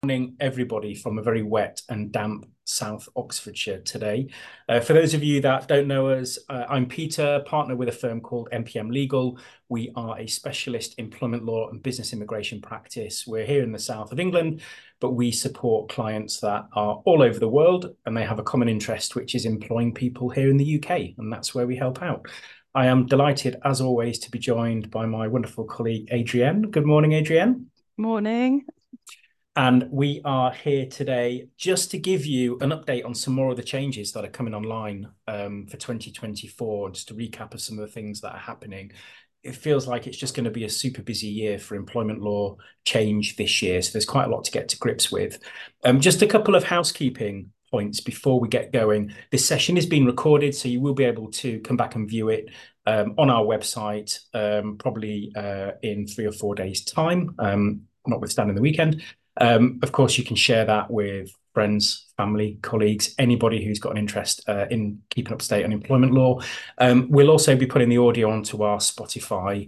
Morning, everybody, from a very wet and damp South Oxfordshire today. For those of you that don't know us, I'm Peter, partner with a firm called MPM Legal. We are a specialist employment law and business immigration practice. We're here in the south of England, but we support clients that are all over the world, and they have a common interest, which is employing people here in the UK, and that's where we help out. I am delighted, as always, to be joined by my wonderful colleague, Adrienne. Good morning, Adrienne. Morning. And we are here today just to give you an update on some more of the changes that are coming online for 2024, just a recap of some of the things that are happening. It feels like it's just going to be a super busy year for employment law change this year. So there's quite a lot to get to grips with. Just a couple of housekeeping points before we get going. This session is being recorded, so you will be able to come back and view it on our website, probably in 3 or 4 days' time, notwithstanding the weekend. Of course, you can share that with friends, family, colleagues, anybody who's got an interest in keeping up to date on employment law. We'll also be putting the audio onto our Spotify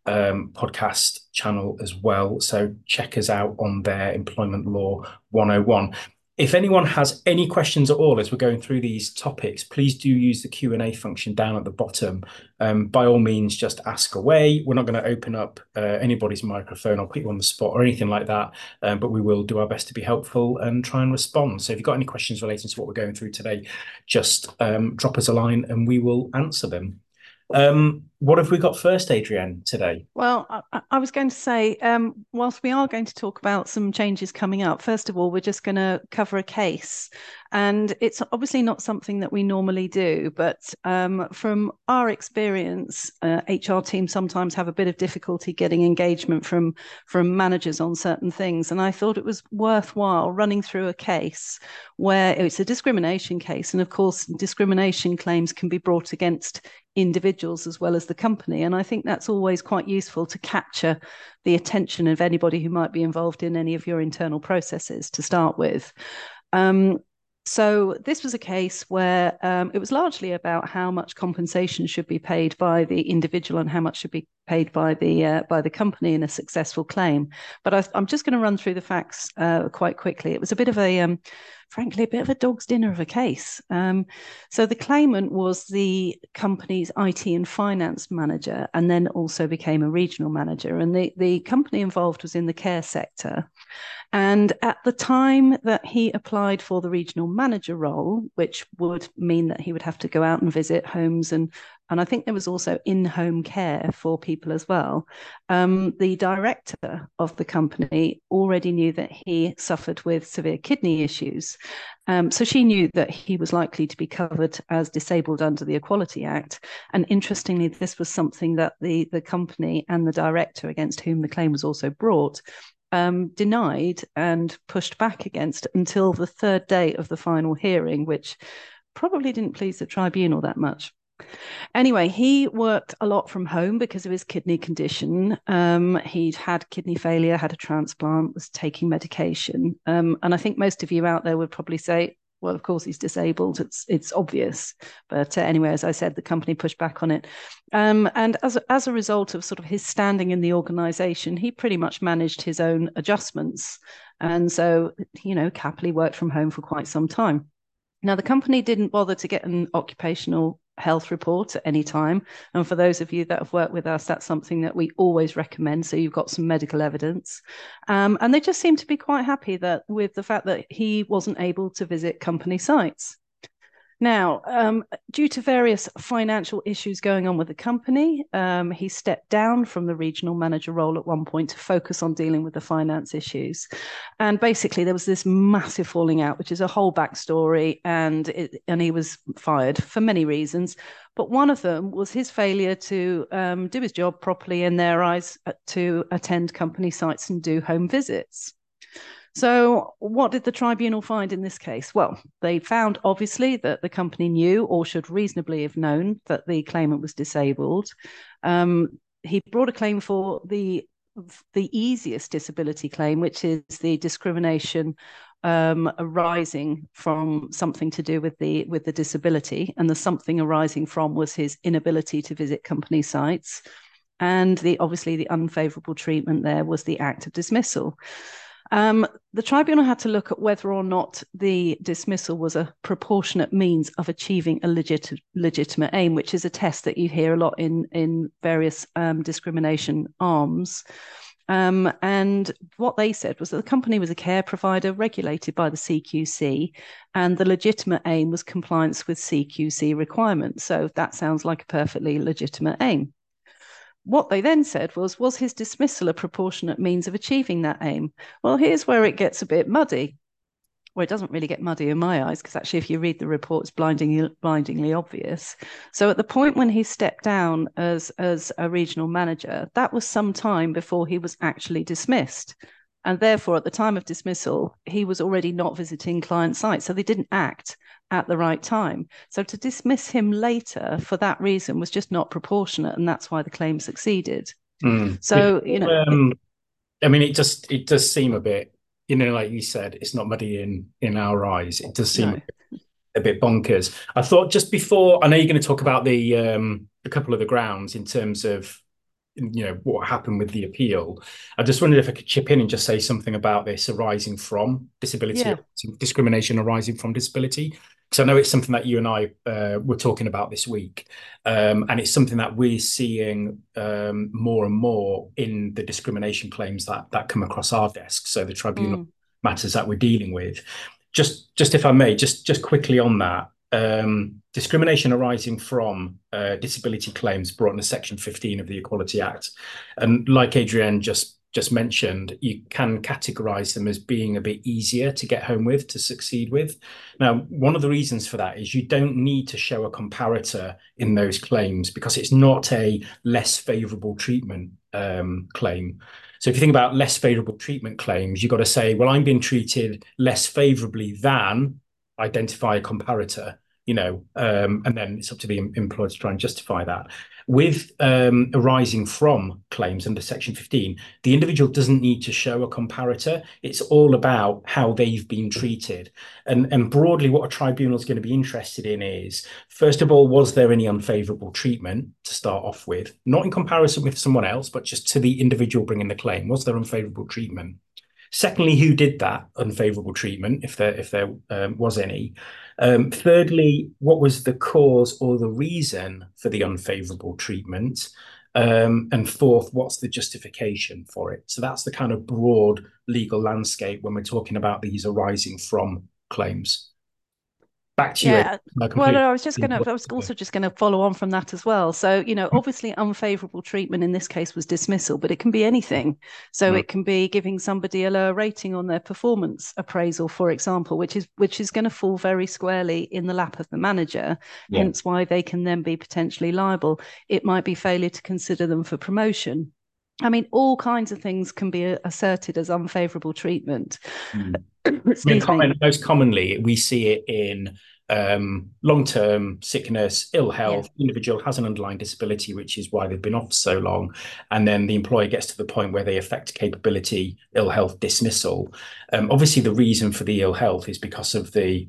podcast channel as well. So check us out on their Employment Law 101. If anyone has any questions at all as we're going through these topics, please do use the Q&A function down at the bottom. By all means, just ask away. We're not going to open up anybody's microphone or put you on the spot or anything like that, but we will do our best to be helpful and try and respond. So if you've got any questions relating to what we're going through today, just drop us a line and we will answer them. What have we got first, Adrienne, today? Well, I was going to say, whilst we are going to talk about some changes coming up, first of all, we're just going to cover a case. And it's obviously not something that we normally do, but from our experience, HR teams sometimes have a bit of difficulty getting engagement from managers on certain things. And I thought it was worthwhile running through a case where it's a discrimination case. And of course, discrimination claims can be brought against individuals as well as the company. And I think that's always quite useful to capture the attention of anybody who might be involved in any of your internal processes to start with. So this was a case where it was largely about how much compensation should be paid by the individual and how much should be paid by the company in a successful claim. But I'm just going to run through the facts quite quickly. It was a bit of a frankly, a bit of a dog's dinner of a case. So the claimant was the company's IT and finance manager, and then also became a regional manager. And the company involved was in the care sector. And at the time that he applied for the regional manager role, which would mean that he would have to go out and visit homes and I think there was also in-home care for people as well. The director of the company already knew that he suffered with severe kidney issues. So she knew that he was likely to be covered as disabled under the Equality Act. And interestingly, this was something that the company and the director against whom the claim was also brought denied and pushed back against until the third day of the final hearing, which probably didn't please the tribunal that much. Anyway, he worked a lot from home because of his kidney condition. He'd had kidney failure, had a transplant, was taking medication. And I think most of you out there would probably say, well, of course he's disabled. It's obvious. But anyway, as I said, the company pushed back on it. And as a result of sort of his standing in the organization, he pretty much managed his own adjustments. And so, happily worked from home for quite some time. Now, the company didn't bother to get an occupational health report at any time. And for those of you that have worked with us, that's something that we always recommend. So you've got some medical evidence. And they just seem to be quite happy that with the fact that he wasn't able to visit company sites. Now, due to various financial issues going on with the company, he stepped down from the regional manager role at one point to focus on dealing with the finance issues. And basically, there was this massive falling out, which is a whole backstory, and he was fired for many reasons. But one of them was his failure to do his job properly in their eyes, to attend company sites and do home visits. So what did the tribunal find in this case? Well, they found obviously that the company knew or should reasonably have known that the claimant was disabled. He brought a claim for the easiest disability claim, which is the discrimination arising from something to do with the disability, and the something arising from was his inability to visit company sites. And obviously the unfavourable treatment there was the act of dismissal. The tribunal had to look at whether or not the dismissal was a proportionate means of achieving a legitimate aim, which is a test that you hear a lot in various discrimination arms. And what they said was that the company was a care provider regulated by the CQC, and the legitimate aim was compliance with CQC requirements. So that sounds like a perfectly legitimate aim. What they then said was his dismissal a proportionate means of achieving that aim? Well, here's where it gets a bit muddy. Well, it doesn't really get muddy in my eyes, because actually, if you read the report, it's blindingly obvious. So at the point when he stepped down as a regional manager, that was some time before he was actually dismissed. And therefore, at the time of dismissal, he was already not visiting client sites. So they didn't act at the right time. So to dismiss him later for that reason was just not proportionate. And that's why the claim succeeded. So, I mean, it does seem a bit, like you said, it's not muddy in our eyes. It does seem a bit bonkers. I thought just before, I know you're going to talk about the a couple of the grounds in terms of what happened with the appeal. I just wondered if I could chip in and just say something about this arising from disability, discrimination arising from disability. Because I know it's something that you and I were talking about this week, and it's something that we're seeing more and more in the discrimination claims that come across our desk. So the tribunal matters that we're dealing with. Just if I may, just quickly on that. Discrimination arising from disability claims brought under Section 15 of the Equality Act. And like Adrienne just mentioned, you can categorize them as being a bit easier to get home with, to succeed with. Now, one of the reasons for that is you don't need to show a comparator in those claims, because it's not a less favorable treatment claim. So if you think about less favorable treatment claims, you've got to say, well, I'm being treated less favorably than, identify a comparator, and then it's up to the employer to try and justify that. With arising from claims under Section 15, the individual doesn't need to show a comparator. It's all about how they've been treated. And broadly, what a tribunal is going to be interested in is, first of all, was there any unfavourable treatment to start off with? Not in comparison with someone else, but just to the individual bringing the claim. Was there unfavourable treatment? Secondly, who did that unfavourable treatment, if there was any? Thirdly, what was the cause or the reason for the unfavourable treatment? And fourth, what's the justification for it? So that's the kind of broad legal landscape when we're talking about these arising from claims. Back to you. Well, I was also just going to follow on from that as well. So, obviously unfavourable treatment in this case was dismissal, but it can be anything. So it can be giving somebody a lower rating on their performance appraisal, for example, which is going to fall very squarely in the lap of the manager, hence why they can then be potentially liable. It might be failure to consider them for promotion. I mean, all kinds of things can be asserted as unfavourable treatment. Most commonly, we see it in long-term sickness, ill health. The individual has an underlying disability, which is why they've been off so long. And then the employer gets to the point where they affect capability, ill health dismissal. Obviously, the reason for the ill health is because of the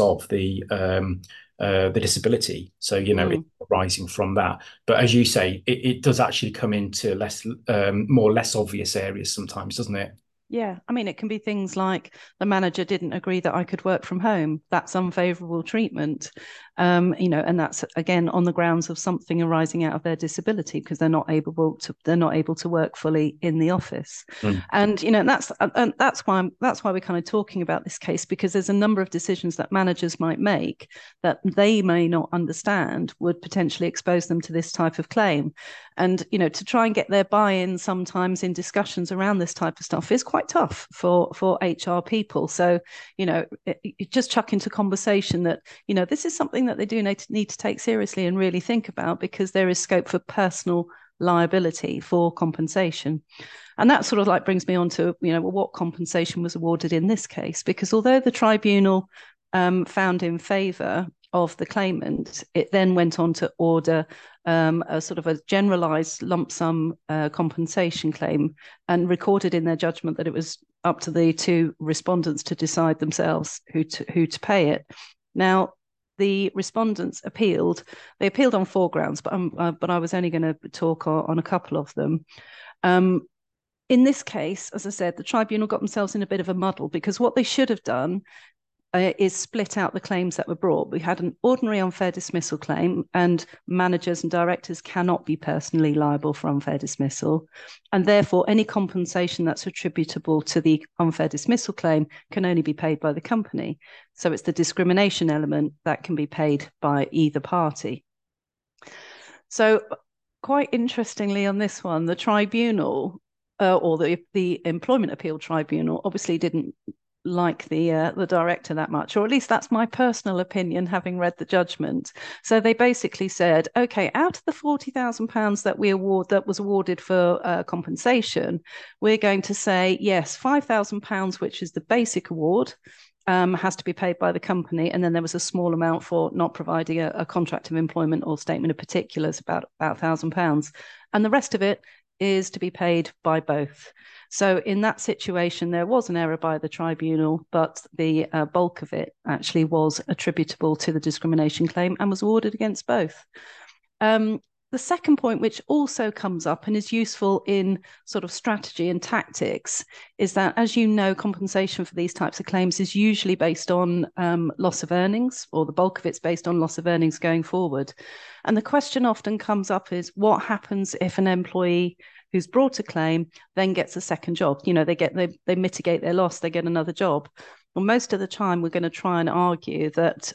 disability. So, it's arising from that. But as you say, it does actually come into less obvious areas sometimes, doesn't it? Yeah, I mean, it can be things like the manager didn't agree that I could work from home. That's unfavourable treatment, and that's again on the grounds of something arising out of their disability, because they're not able to work fully in the office. And that's why we're kind of talking about this case, because there's a number of decisions that managers might make that they may not understand would potentially expose them to this type of claim. And to try and get their buy-in sometimes in discussions around this type of stuff is quite tough for HR people. So just chuck into conversation that this is something that they do need to take seriously and really think about, because there is scope for personal liability for compensation. And that sort of like brings me on to what compensation was awarded in this case, because although the tribunal found in favour of the claimant, it then went on to order a sort of a generalised lump sum compensation claim, and recorded in their judgment that it was up to the two respondents to decide themselves who to pay it. Now, the respondents appealed. They appealed on 4 grounds, but I was only going to talk on a couple of them. in this case, as I said, the tribunal got themselves in a bit of a muddle, because what they should have done is split out the claims that were brought. We had an ordinary unfair dismissal claim, and managers and directors cannot be personally liable for unfair dismissal. And therefore, any compensation that's attributable to the unfair dismissal claim can only be paid by the company. So it's the discrimination element that can be paid by either party. So quite interestingly on this one, the tribunal or the Employment Appeal Tribunal obviously didn't like the director that much, or at least that's my personal opinion, having read the judgment. So they basically said, okay, out of the £40,000 that was awarded for compensation, we're going to say yes, £5,000, which is the basic award, has to be paid by the company, and then there was a small amount for not providing a contract of employment or statement of particulars, about £1,000, and the rest of it is to be paid by both. So in that situation, there was an error by the tribunal, but the bulk of it actually was attributable to the discrimination claim and was awarded against both. The second point, which also comes up and is useful in sort of strategy and tactics, is that, as you know, compensation for these types of claims is usually based on loss of earnings, or the bulk of it's based on loss of earnings going forward. And the question often comes up is, what happens if an employee who's brought a claim then gets a second job? You know, they mitigate their loss, they get another job. Well, most of the time, we're going to try and argue that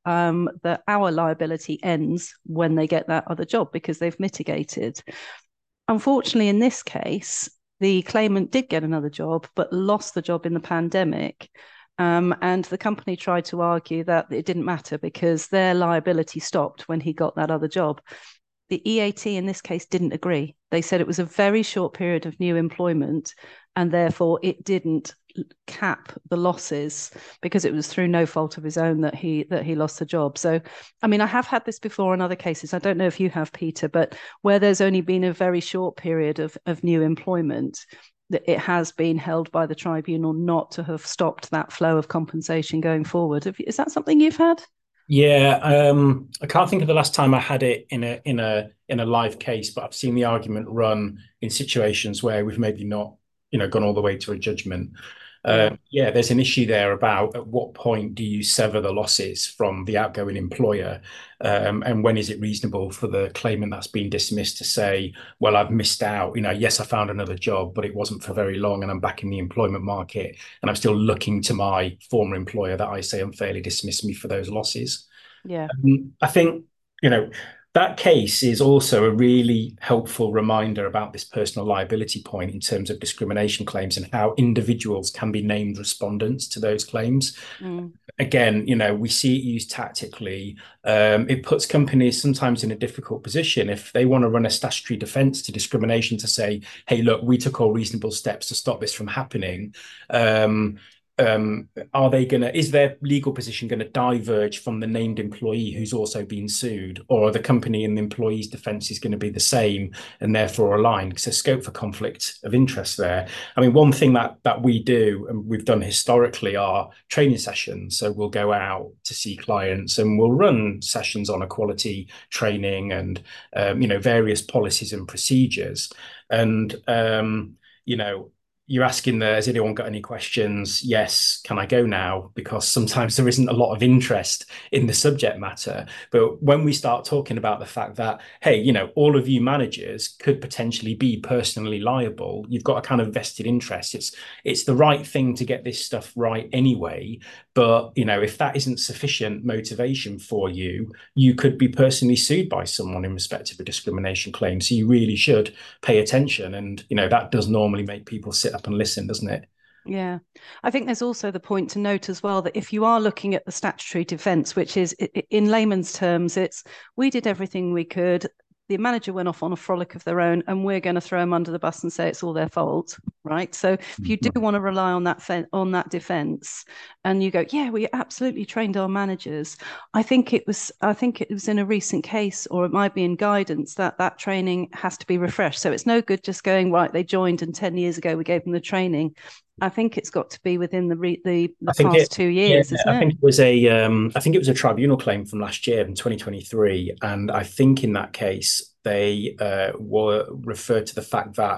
our liability ends when they get that other job because they've mitigated. Unfortunately, in this case, the claimant did get another job, but lost the job in the pandemic. And the company tried to argue that it didn't matter because their liability stopped when he got that other job. The EAT in this case didn't agree. They said it was a very short period of new employment, and therefore it didn't cap the losses because it was through no fault of his own that he lost the job. So, I mean, I have had this before in other cases. I don't know if you have, Peter, but where there's only been a very short period of new employment, that it has been held by the tribunal not to have stopped that flow of compensation going forward. Is that something you've had? Yeah, I can't think of the last time I had it in a live case, but I've seen the argument run in situations where we've maybe not, gone all the way to a judgment. Yeah, there's an issue there about at what point do you sever the losses from the outgoing employer, and when is it reasonable for the claimant that's been dismissed to say, well, I've missed out. Yes, I found another job, but it wasn't for very long, and I'm back in the employment market, and I'm still looking to my former employer that I say unfairly dismissed me for those losses. Yeah. I think, that case is also a really helpful reminder about this personal liability point in terms of discrimination claims and how individuals can be named respondents to those claims. Again, we see it used tactically. It puts companies sometimes in a difficult position if they want to run a statutory defense to discrimination to say, hey, look, we took all reasonable steps to stop this from happening. Is their legal position going to diverge from the named employee who's also been sued, or are the company and the employee's defense is going to be the same and therefore aligned? Because there's scope for conflict of interest there. I mean, one thing that we do and we've done historically are training sessions. So we'll go out to see clients and we'll run sessions on equality training and various policies and procedures. And you're asking has anyone got any questions? Yes. Can I go now? Because sometimes there isn't a lot of interest in the subject matter. But when we start talking about the fact that, hey, all of you managers could potentially be personally liable, you've got a kind of vested interest. It's the right thing to get this stuff right anyway. But, if that isn't sufficient motivation for you, you could be personally sued by someone in respect of a discrimination claim. So you really should pay attention. And, that does normally make people sit up and listen, doesn't it? Yeah. I think there's also the point to note as well that if you are looking at the statutory defence, which is in layman's terms, it's we did everything we could. The manager went off on a frolic of their own, and we're going to throw them under the bus and say it's all their fault, right? So if you do want to rely on that defence, and you go, yeah, we absolutely trained our managers. I think it was in a recent case, or it might be in guidance that training has to be refreshed. So it's no good just going, right, they joined and 10 years ago we gave them the training. I think it's got to be within the past 2 years, isn't it? I think it was a tribunal claim from last year in 2023, and I think in that case they were referred to the fact that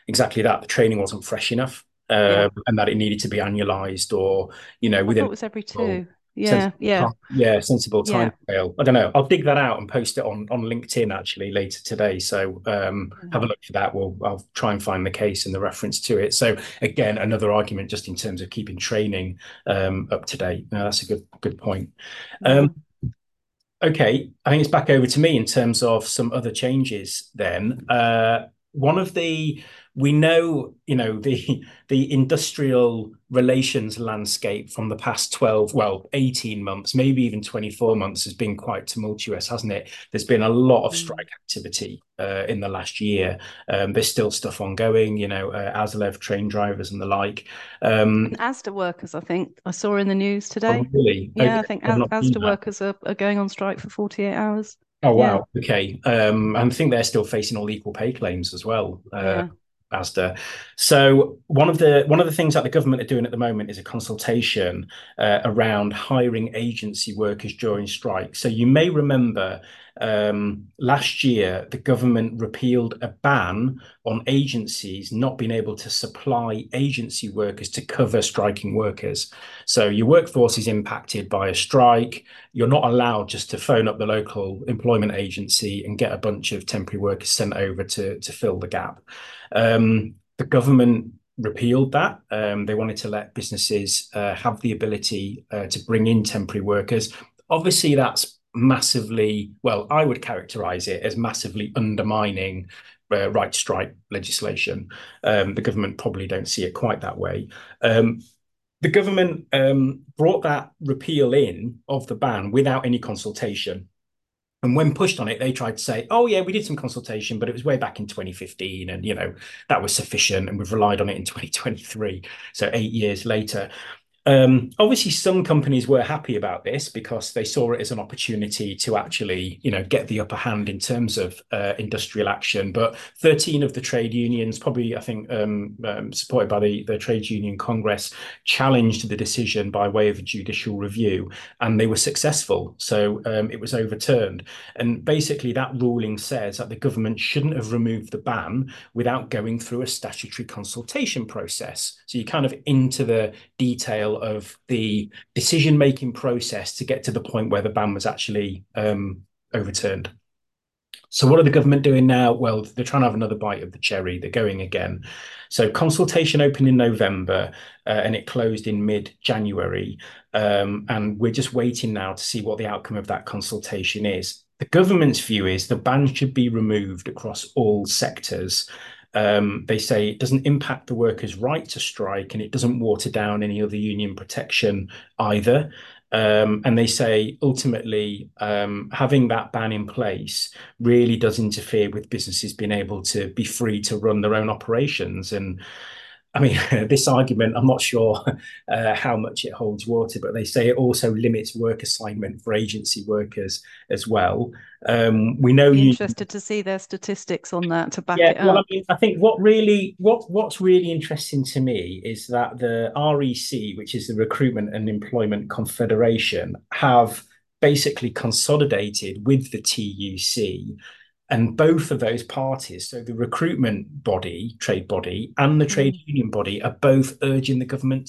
exactly that. The training wasn't fresh enough, Yeah. and that it needed to be annualized or, I thought within it was every a two. Yeah, sensible yeah, time, yeah, sensible yeah. time scale. I don't know. I'll dig that out and post it on LinkedIn actually later today. So have a look for that. I'll try and find the case and the reference to it. So again, another argument just in terms of keeping training up to date. No, that's a good point. Yeah. Um, Okay, I think it's back over to me in terms of some other changes then. One of the we know, the industrial relations landscape from the past 12, well, 18 months, maybe even 24 months has been quite tumultuous, hasn't it? There's been a lot of Mm. strike activity in the last year. There's still stuff ongoing, ASLEF train drivers and the like. Um, And Asda workers, I think I saw in the news oh, today. really? Yeah, Okay, I think I've not seen Asda that. workers are going on strike for 48 hours. Oh Yeah, wow. Okay. I think they're still facing all equal pay claims as well, yeah. ASDA. So one of the things that the government are doing at the moment is a consultation around hiring agency workers during strike. So you may remember last year the government repealed a ban on agencies not being able to supply agency workers to cover striking workers. So your workforce is impacted by a strike. You're not allowed just to phone up the local employment agency and get a bunch of temporary workers sent over to fill the gap. The government repealed that. They wanted to let businesses have the ability to bring in temporary workers. Obviously, that's massively, well, I would characterize it as massively undermining right strike legislation. The government probably don't see it quite that way. The government brought that repeal in of the ban without any consultation. And when pushed on it, they tried to say, oh, yeah, we did some consultation, but it was way back in 2015. And, that was sufficient. And we've relied on it in 2023. So 8 years later. Obviously, some companies were happy about this because they saw it as an opportunity to actually, get the upper hand in terms of industrial action. But 13 of the trade unions, probably, I think, supported by the Trade Union Congress, challenged the decision by way of a judicial review, and they were successful. So it was overturned. And basically, that ruling says that the government shouldn't have removed the ban without going through a statutory consultation process. So you're kind of into the detail of the decision-making process to get to the point where the ban was actually overturned. So what are the government doing now? Well, they're trying to have another bite of the cherry. They're going again. So consultation opened in November and it closed in mid-January. And we're just waiting now to see what the outcome of that consultation is. The government's view is the ban should be removed across all sectors. They say it doesn't impact the workers' right to strike and it doesn't water down any other union protection either. And they say ultimately having that ban in place really does interfere with businesses being able to be free to run their own operations. And I mean, this argument, I'm not sure how much it holds water, but they say it also limits work assignment for agency workers as well. We know Be you. interested to see their statistics on that to back Yeah, it well, I up. mean, I think what's really interesting to me is that the REC, which is the Recruitment and Employment Confederation, have basically consolidated with the TUC, and both of those parties, so the recruitment body, trade body, and the trade Mm. union body, are both urging the government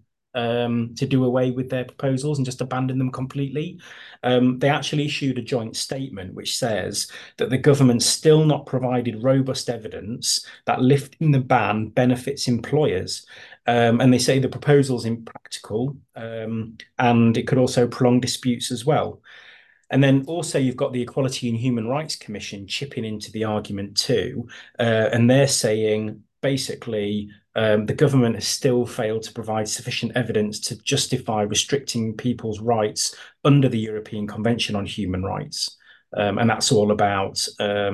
to do away with their proposals and just abandon them completely. They actually issued a joint statement which says that the government still not provided robust evidence that lifting the ban benefits employers. And they say the proposal's impractical and it could also prolong disputes as well. And then also you've got the Equality and Human Rights Commission chipping into the argument too, and they're saying basically the government has still failed to provide sufficient evidence to justify restricting people's rights under the European Convention on Human Rights, and that's all about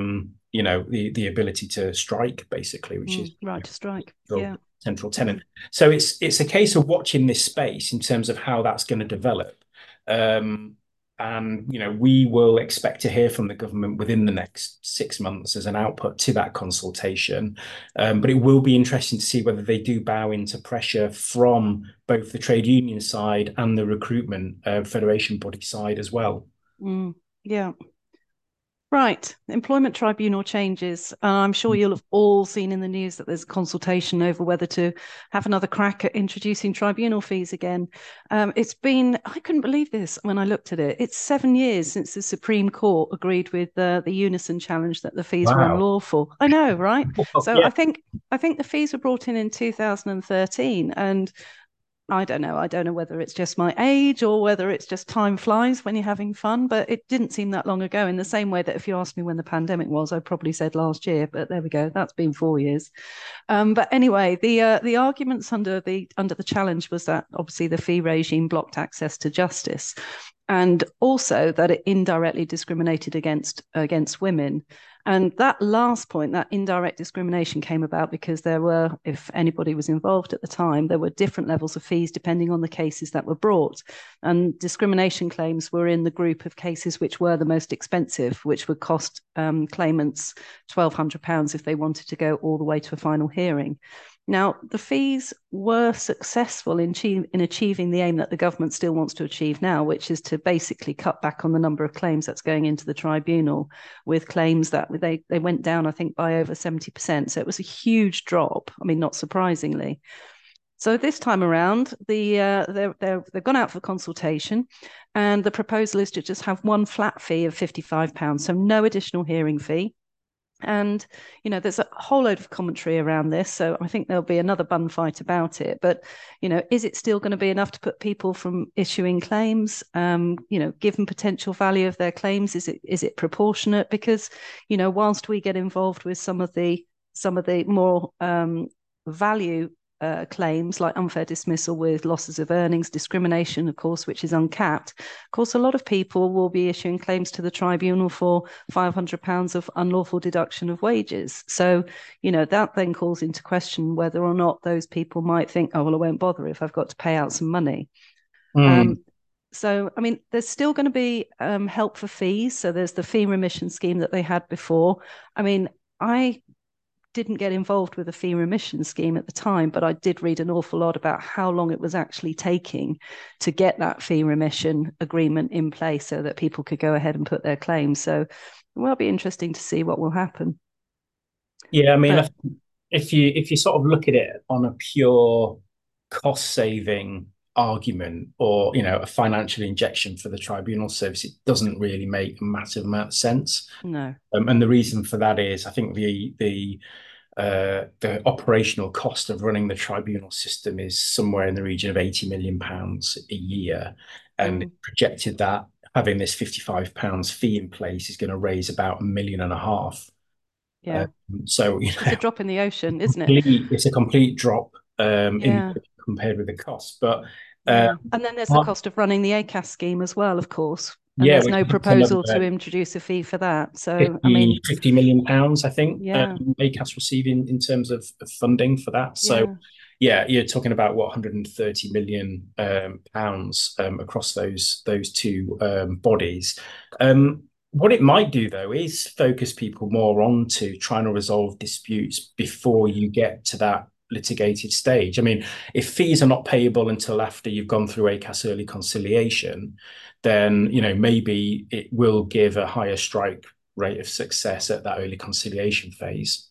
the ability to strike basically, which is Right to strike. the Yeah. central tenet. Mm. So it's a case of watching this space in terms of how that's going to develop. Um, and we will expect to hear from the government within the next 6 months as an output to that consultation. But it will be interesting to see whether they do bow into pressure from both the trade union side and the recruitment federation body side as well. Mm. Yeah. Right. Employment tribunal changes. I'm sure you'll have all seen in the news that there's a consultation over whether to have another crack at introducing tribunal fees again. I couldn't believe this when I looked at it. It's 7 years since the Supreme Court agreed with the Unison challenge that the fees were Wow. unlawful. I know, right? Well, So yeah. I think the fees were brought in 2013, and I don't know. I don't know whether it's just my age or whether it's just time flies when you're having fun, but it didn't seem that long ago. In the same way that if you asked me when the pandemic was, I probably said last year. But there we go. That's been 4 years. But anyway, the arguments under the challenge was that obviously the fee regime blocked access to justice, and also that it indirectly discriminated against women. And that last point, that indirect discrimination, came about because there were, if anybody was involved at the time, there were different levels of fees depending on the cases that were brought. And discrimination claims were in the group of cases which were the most expensive, which would cost claimants £1,200 if they wanted to go all the way to a final hearing. Now, the fees were successful in achieving the aim that the government still wants to achieve now, which is to basically cut back on the number of claims that's going into the tribunal, with claims that they went down, I think, by over 70%. So it was a huge drop. I mean, not surprisingly. So this time around, they've gone out for consultation, and the proposal is to just have one flat fee of £55, so no additional hearing fee. And, there's a whole load of commentary around this. So I think there'll be another bun fight about it. But, is it still going to be enough to put people from issuing claims, given potential value of their claims? Is it proportionate? Because, whilst we get involved with some of the more value claims like unfair dismissal with losses of earnings, discrimination, of course, which is uncapped. Of course, a lot of people will be issuing claims to the tribunal for £500 of unlawful deduction of wages. So, that then calls into question whether or not those people might think, oh, well, I won't bother if I've got to pay out some money. So, I mean, there's still going to be help for fees. So there's the fee remission scheme that they had before. I mean, I didn't get involved with the fee remission scheme at the time, but I did read an awful lot about how long it was actually taking to get that fee remission agreement in place so that people could go ahead and put their claims. So it will be interesting to see what will happen. Yeah, I mean, But if you sort of look at it on a pure cost saving argument, or a financial injection for the tribunal service, it doesn't really make a massive amount of sense. no. And the reason for that is, I think the operational cost of running the tribunal system is somewhere in the region of £80 million a year, and projected that having this £55 fee in place is going to raise about £1.5 million. Yeah. So It's a drop in the ocean, isn't it? it's a complete drop in Yeah. compared with the cost. But Yeah. And then there's the cost of running the ACAS scheme as well, of course. And yeah, there's which no is another proposal to introduce a fee for that. So, I 50, mean, £50 million, I think, yeah, ACAS receiving in terms of funding for that. So, yeah. yeah, you're talking about what, 130 million pounds across those two bodies. What it might do, though, is focus people more onto trying to resolve disputes before you get to that litigated stage. I mean, if fees are not payable until after you've gone through ACAS early conciliation, then maybe it will give a higher strike rate of success at that early conciliation phase.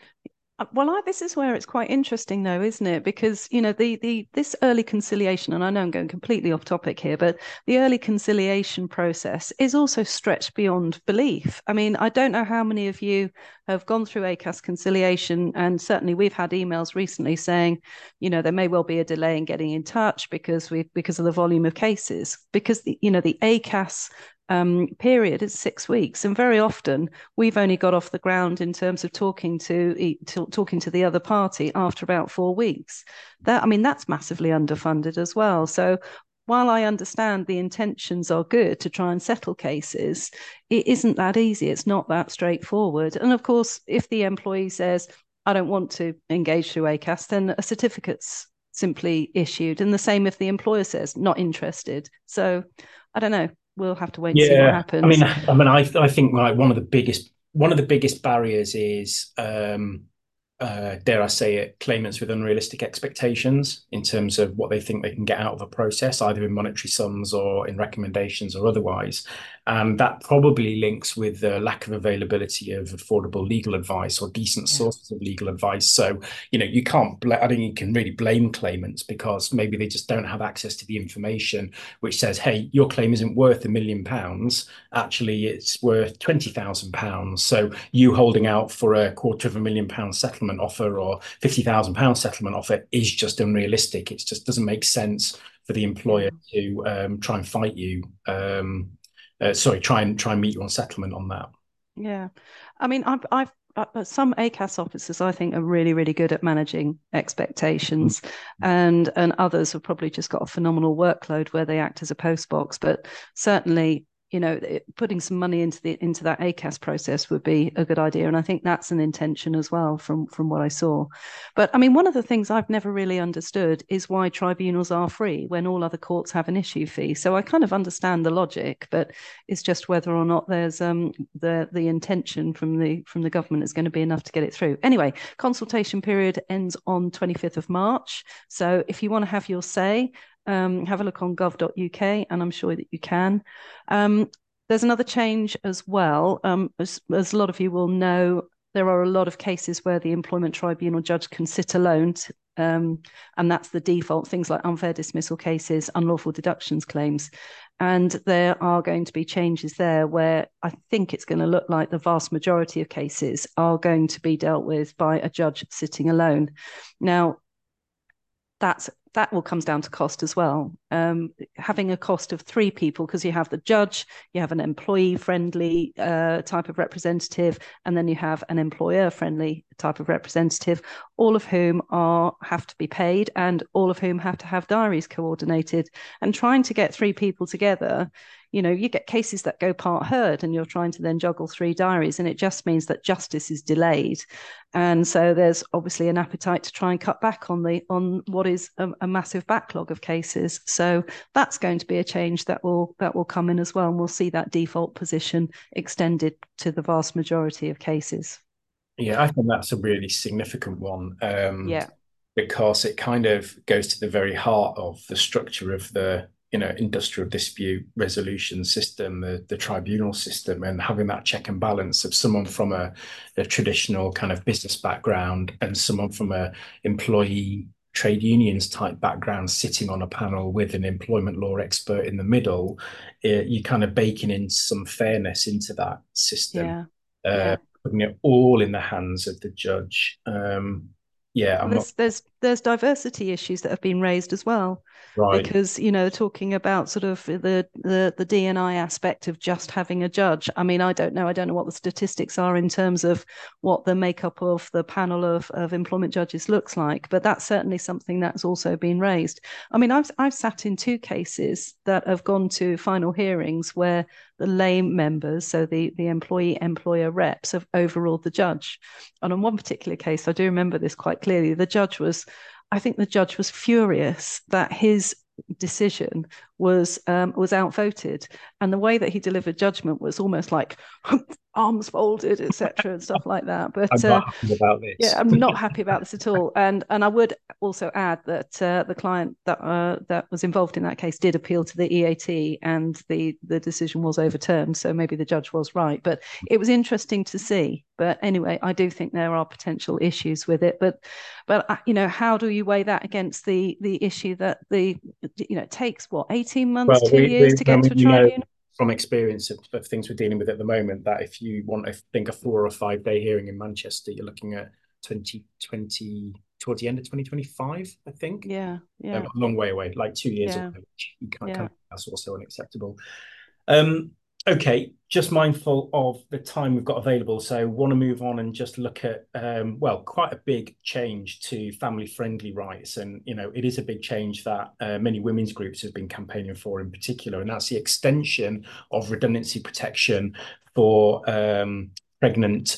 Well, this is where it's quite interesting, though, isn't it? Because the this early conciliation, and I know I'm going completely off topic here, but the early conciliation process is also stretched beyond belief. I mean, I don't know how many of you have gone through ACAS conciliation, and certainly we've had emails recently saying, there may well be a delay in getting in touch because of the volume of cases, because the ACAS period is 6 weeks, and very often we've only got off the ground in terms of talking to the other party after about 4 weeks. That's massively underfunded as well. So while I understand the intentions are good to try and settle cases, it isn't that easy. It's not that straightforward. And of course, if the employee says, I don't want to engage through ACAS, then a certificate's simply issued. And the same if the employer says not interested. So I don't know. We'll have to wait and see what Yeah, happens. I think like one of the biggest barriers is dare I say it, claimants with unrealistic expectations in terms of what they think they can get out of a process, either in monetary sums or in recommendations or otherwise. And that probably links with the lack of availability of affordable legal advice or decent Yeah. sources of legal advice. So, you can't, I don't think you can really blame claimants because maybe they just don't have access to the information which says, hey, your claim isn't worth £1 million. Actually, it's worth £20,000. So you holding out for a £250,000 settlement offer or £50,000 settlement offer is just unrealistic. It just doesn't make sense for the employer to try and fight you. Try and meet you on settlement on that. Yeah. I mean, I've some ACAS officers I think are really, really good at managing expectations, and others have probably just got a phenomenal workload where they act as a postbox. But certainly, putting some money into that ACAS process would be a good idea, and I think that's an intention as well from what I saw. But I mean, one of the things I've never really understood is why tribunals are free when all other courts have an issue fee. So I kind of understand the logic, but it's just whether or not there's the intention from the government is going to be enough to get it through. Anyway, consultation period ends on 25th of March. So if you want to have your say, have a look on gov.uk, and I'm sure that you can. There's another change as well. As a lot of you will know, there are a lot of cases where the employment tribunal judge can sit alone, and that's the default, things like unfair dismissal cases, unlawful deductions claims. And there are going to be changes there where I think it's going to look like the vast majority of cases are going to be dealt with by a judge sitting alone. Now, that all comes down to cost as well. Having a cost of 3 people, because you have the judge, you have an employee-friendly type of representative, and then you have an employer-friendly type of representative, all of whom have to be paid, and all of whom have to have diaries coordinated. And trying to get 3 people together, you get cases that go part heard, and you're trying to then juggle 3 diaries, and it just means that justice is delayed. And so there's obviously an appetite to try and cut back on what is a massive backlog of cases. So that's going to be a change that will come in as well, and we'll see that default position extended to the vast majority of cases. Yeah, I think that's a really significant one. Yeah. Because it kind of goes to the very heart of the structure of the industrial dispute resolution system, the tribunal system, and having that check and balance of someone from a traditional kind of business background and someone from a employee trade unions type background sitting on a panel with an employment law expert in the middle. You kind of baking in some fairness into that system. Yeah. Putting it all in the hands of the judge. Yeah, I'm Well, not there's diversity issues that have been raised as well, right. because talking about sort of the D&I aspect of just having a judge. I mean, I don't know what the statistics are in terms of what the makeup of the panel of employment judges looks like, but that's certainly something that's also been raised. I mean, I've sat in 2 cases that have gone to final hearings where the lay members, so the employee-employer reps, have overruled the judge. And on one particular case, I do remember this quite clearly, I think the judge was furious that his decision was outvoted, and the way that he delivered judgment was almost like arms folded, etc., and stuff like that. I'm But not happy about yeah, this. I'm not happy about this at all. And I would also add that the client that was involved in that case did appeal to the EAT, and the decision was overturned. So maybe the judge was right, but it was interesting to see. But anyway, I do think there are potential issues with it. But how do you weigh that against the issue that it takes 18 months, Well, 2 years to I get mean, to a tribunal? from experience of things we're dealing with at the moment that if you want, I think, a 4 or 5 day hearing in Manchester, you're looking at 2020, towards the end of 2025, I think. Yeah, yeah, A long way away, like 2 years yeah, away, which you can't, yeah. that's also unacceptable. Okay, just mindful of the time we've got available. So want to move on and just look at, quite a big change to family-friendly rights. And, it is a big change that many women's groups have been campaigning for in particular. And that's the extension of redundancy protection for pregnant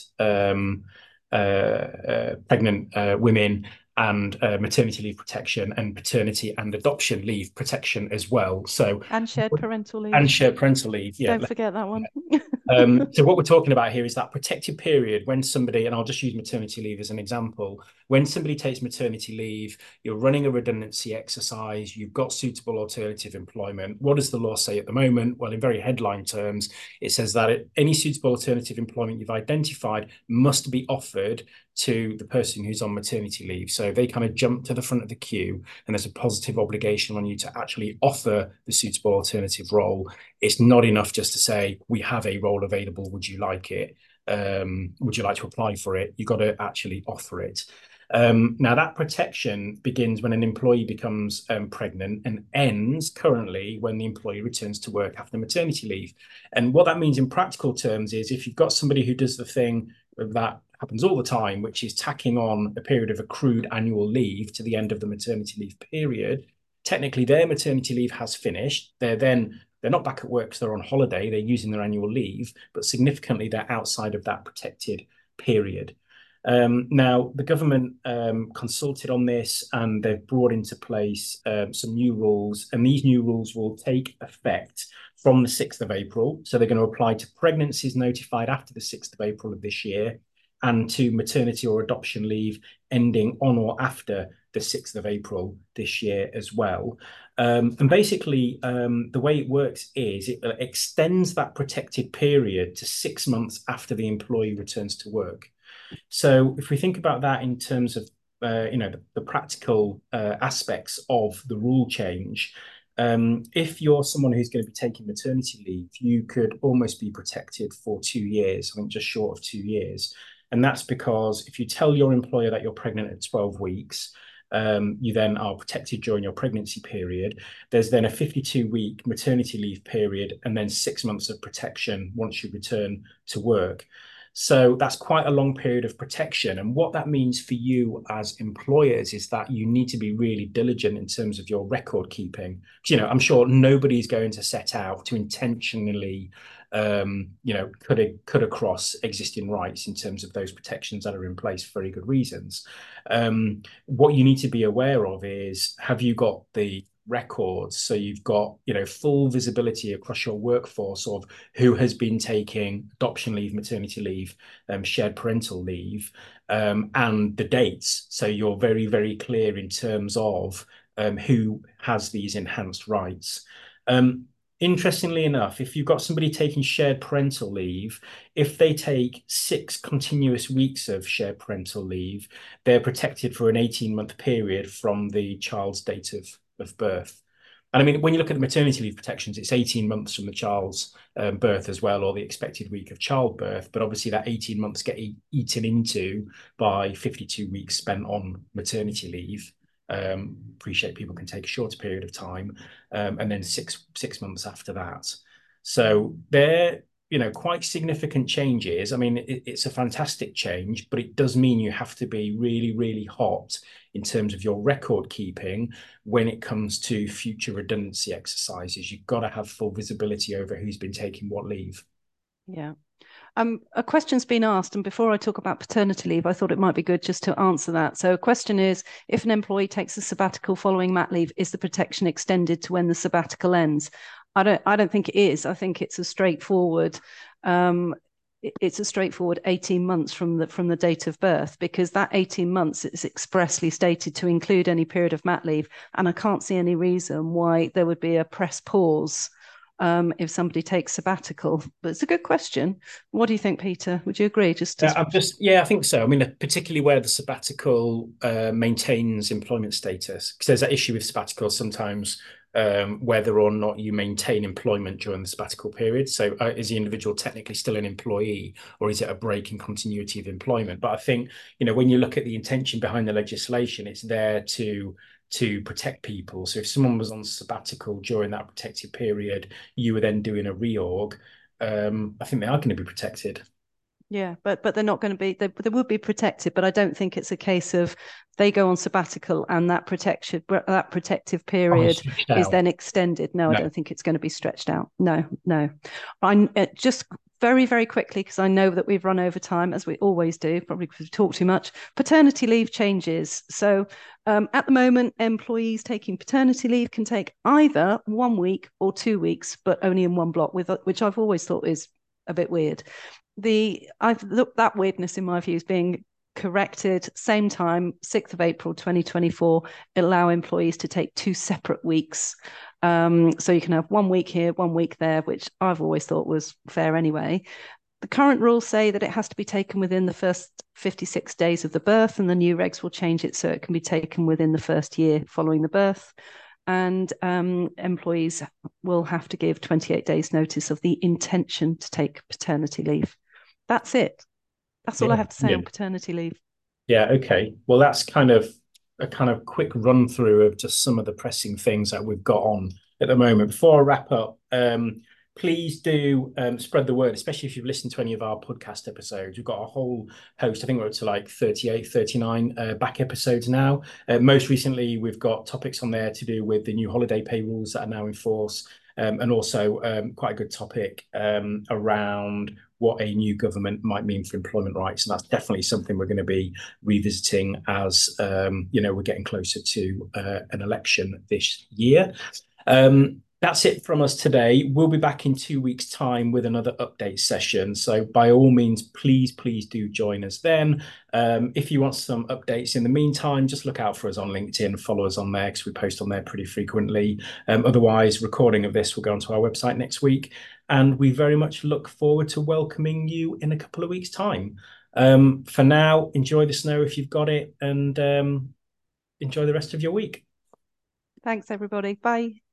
women, and maternity leave protection, and paternity and adoption leave protection as well. So, And shared parental leave. and shared parental leave. Yeah. Don't forget that one. So what we're talking about here is that protected period when somebody, and I'll just use maternity leave as an example, when somebody takes maternity leave, you're running a redundancy exercise, you've got suitable alternative employment. What does the law say at the moment? Well, in very headline terms, it says that any suitable alternative employment you've identified must be offered to the person who's on maternity leave. So they kind of jump to the front of the queue, and there's a positive obligation on you to actually offer the suitable alternative role. It's not enough just to say, we have a role available, would you like it? Would you like to apply for it? You've got to actually offer it. Now, that protection begins when an employee becomes pregnant and ends currently when the employee returns to work after maternity leave. And what that means in practical terms is if you've got somebody who does the thing that happens all the time, which is tacking on a period of accrued annual leave to the end of the maternity leave period, technically their maternity leave has finished. They're not back at work because they're on holiday, they're using their annual leave, but significantly they're outside of that protected period. Now, the government consulted on this, and they've brought into place some new rules, and these new rules will take effect from the 6th of April. So they're going to apply to pregnancies notified after the 6th of April of this year, and to maternity or adoption leave ending on or after the 6th of April this year as well. And basically, the way it works is it extends that protected period to 6 months after the employee returns to work. So if we think about that in terms of the practical aspects of the rule change, if you're someone who's going to be taking maternity leave, you could almost be protected for 2 years, I think just short of 2 years. And that's because if you tell your employer that you're pregnant at 12 weeks, you then are protected during your pregnancy period. There's then a 52-week maternity leave period, and then 6 months of protection once you return to work. So that's quite a long period of protection. And what that means for you as employers is that you need to be really diligent in terms of your record keeping. I'm sure nobody's going to set out to intentionally cut across existing rights in terms of those protections that are in place for very good reasons. What you need to be aware of is, have you got the records? So you've got, full visibility across your workforce of who has been taking adoption leave, maternity leave, shared parental leave, and the dates. So you're very, very clear in terms of who has these enhanced rights. Interestingly enough, if you've got somebody taking shared parental leave, if they take 6 continuous weeks of shared parental leave, they're protected for an 18-month period from the child's date of birth. And I mean, when you look at the maternity leave protections, it's 18 months from the child's birth as well, or the expected week of childbirth. But obviously that 18 months get eaten into by 52 weeks spent on maternity leave. Appreciate people can take a shorter period of time, and then six months after that. So they're quite significant changes. I mean, it's a fantastic change, but it does mean you have to be really, really hot in terms of your record keeping when it comes to future redundancy exercises. You've got to have full visibility over who's been taking what leave. Yeah. A question's been asked, and before I talk about paternity leave, I thought it might be good just to answer that. So a question is, if an employee takes a sabbatical following mat leave, is the protection extended to when the sabbatical ends? I don't think it is. I think it's a straightforward 18 months from the date of birth, because that 18 months is expressly stated to include any period of mat leave. And I can't see any reason why there would be a press pause if somebody takes sabbatical. But it's a good question. What do you think, Peter? Would you agree? I think so. I mean, particularly where the sabbatical maintains employment status, because there's that issue with sabbatical sometimes, whether or not you maintain employment during the sabbatical period. So is the individual technically still an employee, or is it a break in continuity of employment? But I think, when you look at the intention behind the legislation, it's there to protect people. So if someone was on sabbatical during that protected period, you were then doing a reorg, I think they are going to be protected. Yeah, but they're not going to be, they would be protected, but I don't think it's a case of they go on sabbatical and that protective period is then extended. No, I don't think it's going to be stretched out. No. I just very, very quickly, because I know that we've run over time, as we always do, probably because we talk too much. Paternity leave changes. So at the moment, employees taking paternity leave can take either 1 week or 2 weeks, but only in one block, which I've always thought is a bit weird. I've looked that weirdness in my view is being corrected. Same time, 6th of April 2024, allow employees to take 2 separate weeks. So you can have 1 week here, 1 week there, which I've always thought was fair anyway. The current rules say that it has to be taken within the first 56 days of the birth, and the new regs will change it so it can be taken within the first year following the birth. And employees will have to give 28 days notice of the intention to take paternity leave. That's it. That's all I have to say on paternity leave. Yeah, okay. Well, that's kind of a kind of quick run through of just some of the pressing things that we've got on at the moment. Before I wrap up, please do spread the word, especially if you've listened to any of our podcast episodes. We've got a whole host. I think we're up to like 38, 39 back episodes now. Most recently, we've got topics on there to do with the new holiday pay rules that are now in force. And also quite a good topic around what a new government might mean for employment rights. And that's definitely something we're going to be revisiting as, we're getting closer to an election this year. That's it from us today. We'll be back in 2 weeks' time with another update session. So by all means, please do join us then. If you want some updates in the meantime, just look out for us on LinkedIn, follow us on there because we post on there pretty frequently. Otherwise, recording of this will go onto our website next week. And we very much look forward to welcoming you in a couple of weeks' time. For now, enjoy the snow if you've got it, and enjoy the rest of your week. Thanks, everybody. Bye.